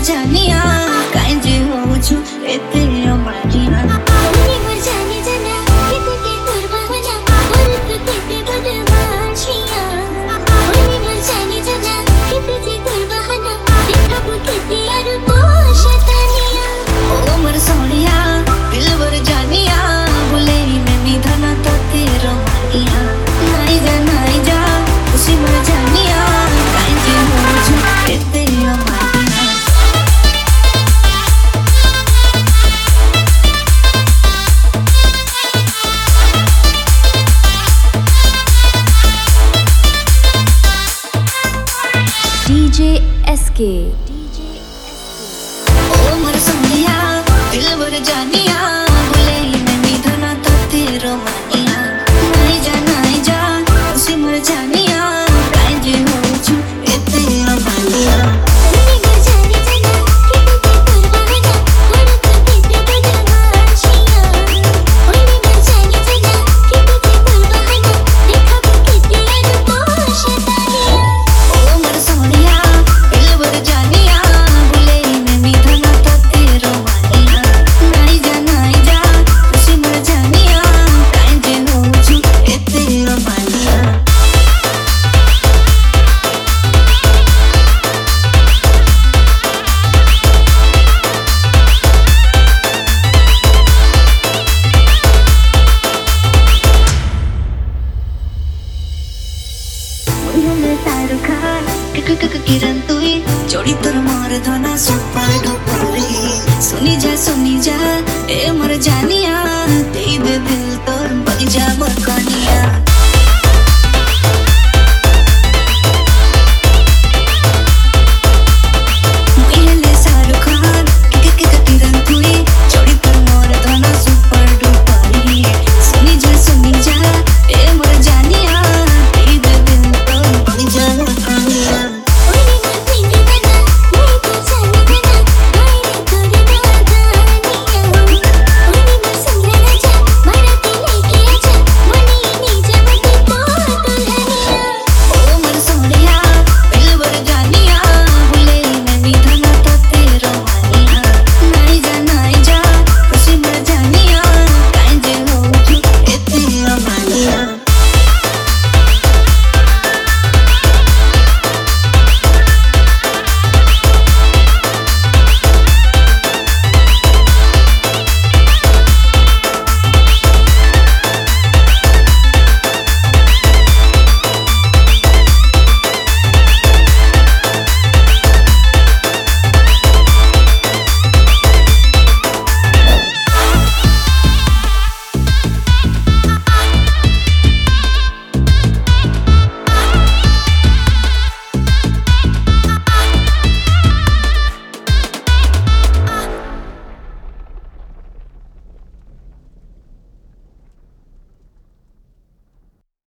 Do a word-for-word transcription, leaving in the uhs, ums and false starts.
जानिया काई जे हो छु एते अमानिया ओनी मर जाने जना किते के करबा बना और किते बदमाशिया ओनी मर जाने जना किते के करबा बना देखा किते यार पोशतानिया ओ मर सोनिया दिल भर जानिया बोले मैं निधन तो तेरा मानिया नहीं जा नहीं जा उसी मर जानिया काई जे हो छु एते अमानिया डीजे एसके ओ मर सोनिया दिल भर जानिया बोले मैं निधन तो तेरा मानिया नहीं जा नहीं जा उसी मर जानिया काई जे हो छु एते अमानिया ओनी मर जाने जना किते के करबा बना और किते बदमाशिया ओनी मर जाने जना किते के करबा बना देखा किते यार पोशतानिया ओ मर सोनिया दिल भर जानिया बोले मैं निधन तो तेरा मानिया नहीं जा नहीं जा उसी मर जानिया काई जे हो छु एते अमानिया तारू खान टिक टिक किरण तुई जोड़ी तोर मोर धना सुपर डुपर सुनी जा सुनी जा ए मोर जानिया